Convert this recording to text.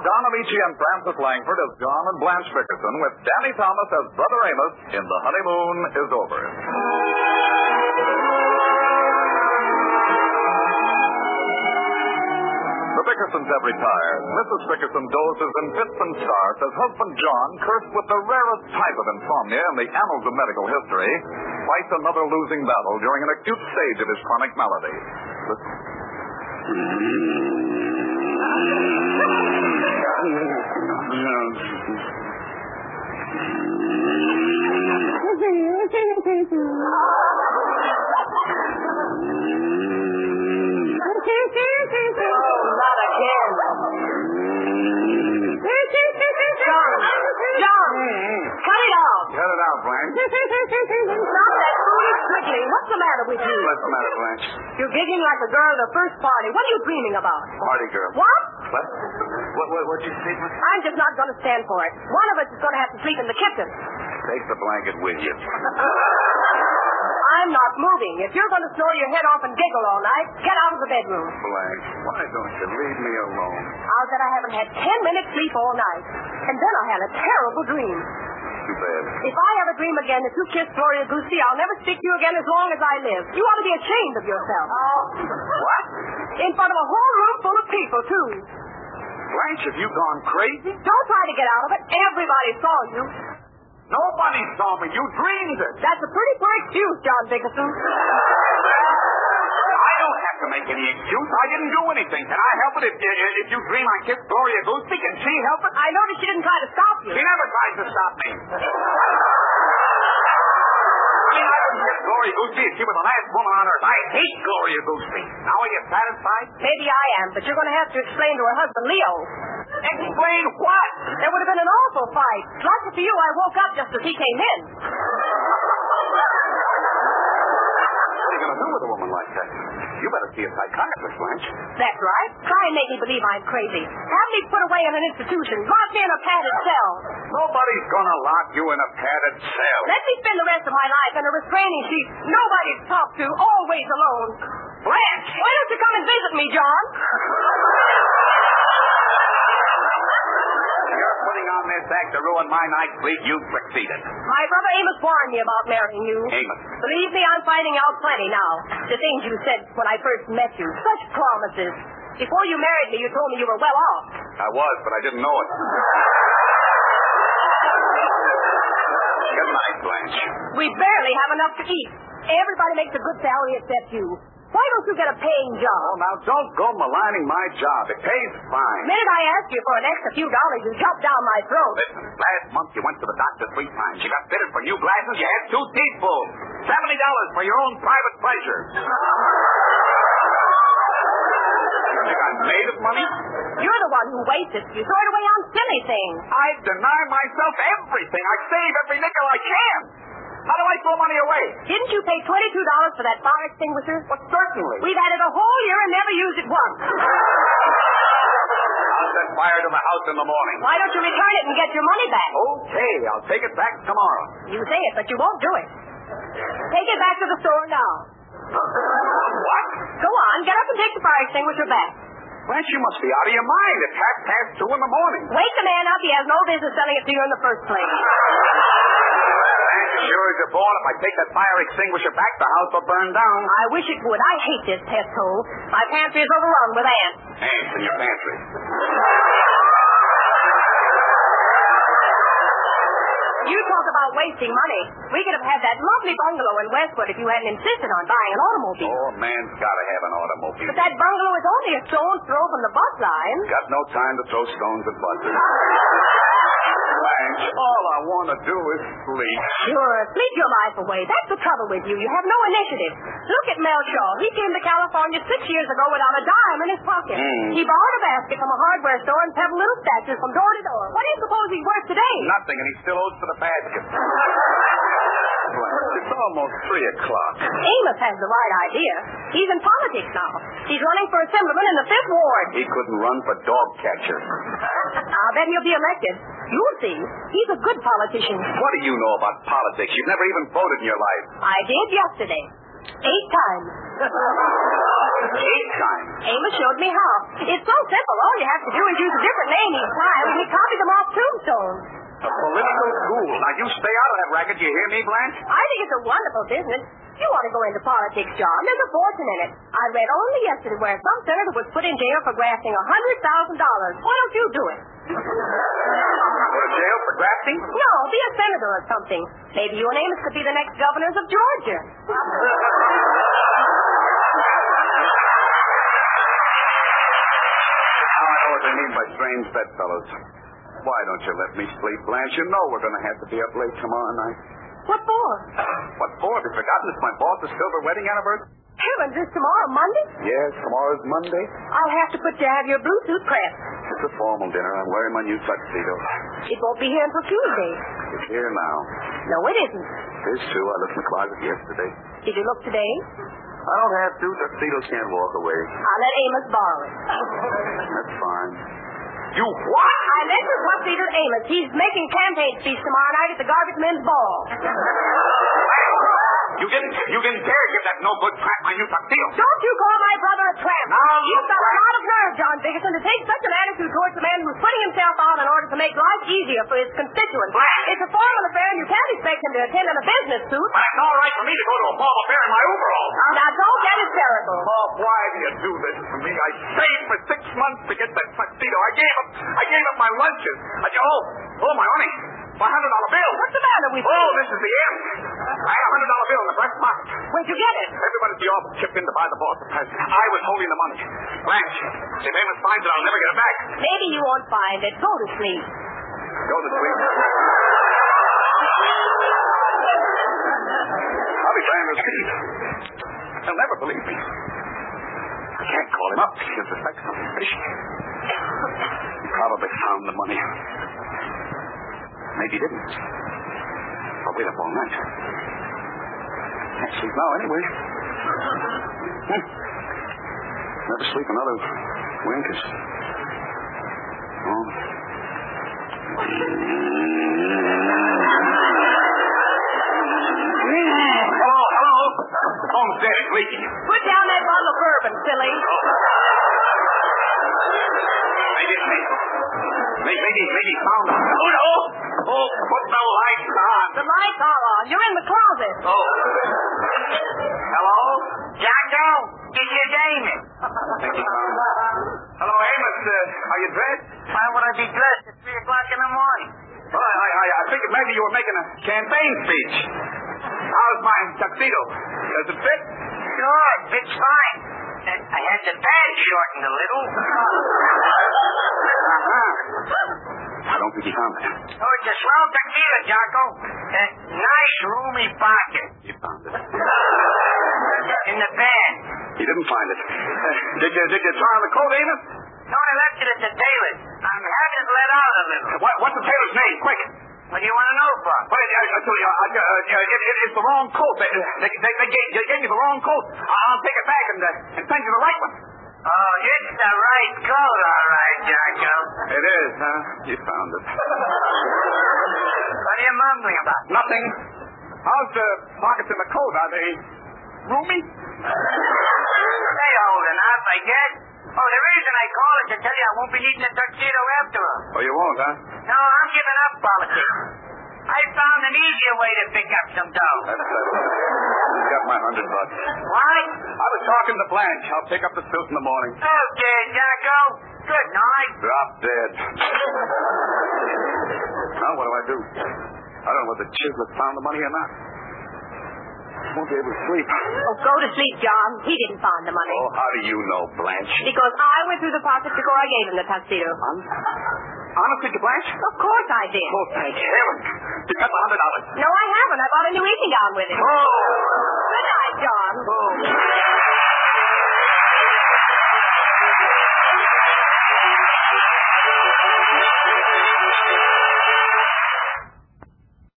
Don Amici and Francis Langford as John and Blanche Bickerson, with Danny Thomas as Brother Amos in The Honeymoon is Over. The Bickersons have retired. Mrs. Bickerson dozes in fits and starts as husband John, cursed with the rarest type of insomnia in the annals of medical history, fights another losing battle during an acute stage of his chronic malady. Listen. Not again. John, cut it out. Cut it out, Blanche. Stop that foolish giggling. What's the matter with you? What's the matter, Blanche? You're giggling like a girl at a first party. What are you dreaming about? Party girl. What? What'd you say? I'm just not going to stand for it. One of us is going to have to sleep in the kitchen. Take the blanket with you. I'm not moving. If you're going to snore your head off and giggle all night, get out of the bedroom. Blanche, why don't you leave me alone? I'll bet I haven't had 10 minutes sleep all night. And then I had a terrible dream. Too bad. If I ever dream again that you kissed Gloria Goosey, I'll never speak to you again as long as I live. You ought to be ashamed of yourself. What? In front of a whole room full of people, too. Blanche, have you gone crazy? Don't try to get out of it. Everybody saw you. Nobody saw me. You dreamed it. That's a pretty poor excuse, John Bickerson. I don't have to make any excuse. I didn't do anything. Can I help it if you dream I kissed Gloria Goosey? Can she help it? I noticed she didn't try to stop you. She never tries to stop me. I didn't kiss Gloria Goosey if she was the last woman on earth. I hate Gloria Goosey. Now are you satisfied? Maybe I am, but you're going to have to explain to her husband, Leo. Explain what? There would have been an awful fight. Lucky for you, I woke up just as he came in. What are you going to do with a woman like that? You better see a psychiatrist, Blanche. That's right. Try and make me believe I'm crazy. Have me put away in an institution. Lock me in a padded cell. Nobody's going to lock you in a padded cell. Let me spend the rest of my life in a restraining sheet. Nobody to talk to. Always alone. Blanche! Why don't you come and visit me, John? You're putting on this act to ruin my night's sleep. You've succeeded. My brother Amos warned me about marrying you. Amos. Believe me, I'm finding out plenty now. The things you said when I first met you. Such promises. Before you married me, you told me you were well off. I was, but I didn't know it. Good night, Blanche. We barely have enough to eat. Everybody makes a good salary except you. Why don't you get a paying job? Oh, now, don't go maligning my job. It pays fine. The minute I asked you for an extra few dollars, you jumped down my throat. Listen, last month you went to the doctor 3 times. You got fitted for new glasses. You had 2 teeth pulled. $70 for your own private pleasure. You got made of money? You're the one who wastes it. You throw it away on silly things. I deny myself everything. I save every nickel I can. How do I throw money away? Didn't you pay $22 for that fire extinguisher? Well, certainly. We've had it a whole year and never used it once. I'll set fire to the house in the morning. Why don't you return it and get your money back? Okay, I'll take it back tomorrow. You say it, but you won't do it. Take it back to the store now. What? Go on, get up and take the fire extinguisher back. Blanche, you must be out of your mind. It's 2:30 in the morning. Wake the man up. He has no business selling it to you in the first place. As sure as you're born, if I take that fire extinguisher back, the house will burn down. I wish it would. I hate this pest hole. My pantry is overrun with ants. Ants in your pantry. You talk about wasting money. We could have had that lovely bungalow in Westwood if you hadn't insisted on buying an automobile. Oh, a man's got to have an automobile. But that bungalow is only a stone's throw from the bus line. Got no time to throw stones at buses. Blanche, all I want to do is sleep. Sure, sleep your life away. That's the trouble with you. You have no initiative. Look at Mel Shaw. He came to California 6 years ago without a dime in his pocket. He borrowed a basket from a hardware store and peddled little statues from door to door. What do you suppose he's worth today? Nothing, and he still owes for the basket. Blanche, it's almost 3 o'clock. Amos has the right idea. He's in politics now. He's running for assemblyman in the 5th Ward. He couldn't run for dog catcher. I'll bet he'll be elected. You'll see. He's a good politician. What do you know about politics? You've never even voted in your life. I did yesterday. 8 times. 8 times? Amos showed me how. It's so simple. All you have to do is use a different name each time, and he copied them off tombstones. A political ghoul. Now, you stay out of that racket. You hear me, Blanche? I think it's a wonderful business. You want to go into politics, John. There's a fortune in it. I read only yesterday where some senator was put in jail for grafting $100,000. Why don't you do it? Go to jail for grafting? No, be a senator or something. Maybe you and Amos could be the next governors of Georgia. Now I know what they mean by strange bedfellows. Why don't you let me sleep, Blanche? You know we're going to have to be up late tomorrow night. What for? What for? Have you forgotten it's my boss's silver wedding anniversary? Heavens, is tomorrow Monday? Yes, tomorrow's Monday. I'll have to put you to have your blue suit pressed. It's a formal dinner. I'm wearing my new tuxedo. It won't be here until Tuesday. It's here now. No, it isn't. It is true. I looked in the closet yesterday. Did you look today? I don't have to. Tuxedos can't walk away. I'll let Amos borrow it. That's fine. You what? I lent your tuxedo to Amos. He's making campaign speech tomorrow night at the Garbage Men's Ball. You didn't dare give that no-good tramp my new tuxedo. Don't you call my brother a tramp. Now, You've got a lot of nerve, John Bickerson, to take such an attitude towards the man who's putting himself out in order to make life easier for his constituents. It's a formal affair, and you can't expect him to attend in a business suit. But it's all right for me to go to a formal affair in my overalls. Now, don't get hysterical. Oh, why do you do this to me? I saved for 6 months to get that tuxedo. I gave up my lunches. My money. My $100 bill. What's the matter with you? Oh, this is the end. I had a $100 bill in the breast pocket. Where'd you get it? Everybody at the office chipped in to buy the boss a present. I was holding the money. Blanche, if Amos finds it, I'll never get it back. Maybe you won't find it. Go to sleep. Go to sleep. I'll be trying to sleep. He'll never believe me. I can't call him up. He'll suspect something fishy. He probably found the money. Maybe he didn't. I'll wait up all night. Can't sleep now anyway. Never sleep another wink is... Oh. Hello. The phone's dead. It's leaking. Put down that bottle of bourbon, silly. Maybe found it. Oh, no. Oh, put the lights on. The lights are on. You're in the closet. Oh. Hello? Jocko, this is Amos. Hello, Amos. Are you dressed? Why would I be dressed at 3 o'clock in the morning? Well, I figured maybe you were making a campaign speech. How's my tuxedo? Does it fit? Sure, it fits fine. I had the band shortened a little. I don't think he found it. Oh, it's a swell tuxedo, Jocko. Nice, roomy pocket. He found it. In the band. He didn't find it. Did you try on the coat, Amos? No, I left it at the tailor's. I'm having it let out a little. What's the tailor's name? Quick. What do you want to know for? Well, I tell you, it's the wrong coat. They gave me the wrong coat. I'll take it back and send you the right one. Oh, it's the right coat, all right, Jocko. It is, huh? You found it. What are you mumbling about? Nothing. How's the pockets in the coat? Are they roomy? They hold enough, I guess. Oh, the reason I call is to tell you I won't be needing a tuxedo after all. Oh, you won't, huh? No, I'm giving up politics. I found an easier way to pick up some dough. That's settled. You got my $100. What? I was talking to Blanche. I'll pick up the suit in the morning. Okay, Jocko. Good night. Drop dead. Now, what do? I don't know whether Chislett found the money or not. Won't be able to sleep. Oh, go to sleep, John. He didn't find the money. Oh, how do you know, Blanche? Because I went through the pockets before I gave him the tuxedo. Honestly, to Blanche? Of course I did. Oh, thank heaven. You got the $100. No, I haven't. I bought a new evening gown with it. Oh. Good night, John. Oh.